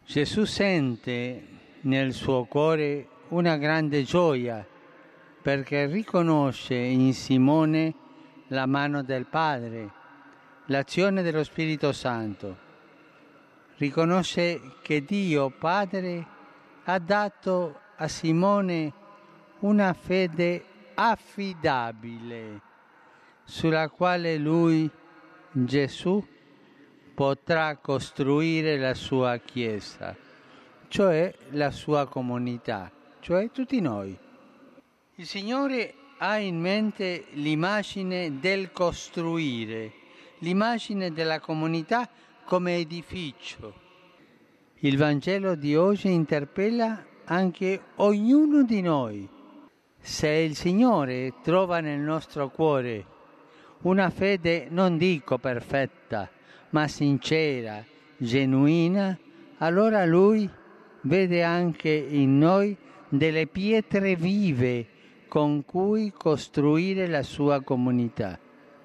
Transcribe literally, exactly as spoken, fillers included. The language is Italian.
Gesù sente nel suo cuore una grande gioia perché riconosce in Simone la mano del Padre, l'azione dello Spirito Santo. Riconosce che Dio Padre ha dato a Simone una fede affidabile sulla quale lui, Gesù, potrà costruire la sua Chiesa, cioè la sua comunità, cioè tutti noi. Il Signore ha in mente l'immagine del costruire, l'immagine della comunità come edificio. Il Vangelo di oggi interpella anche ognuno di noi. Se il Signore trova nel nostro cuore una fede, non dico perfetta, ma sincera, genuina, allora Lui vede anche in noi delle pietre vive con cui costruire la sua comunità.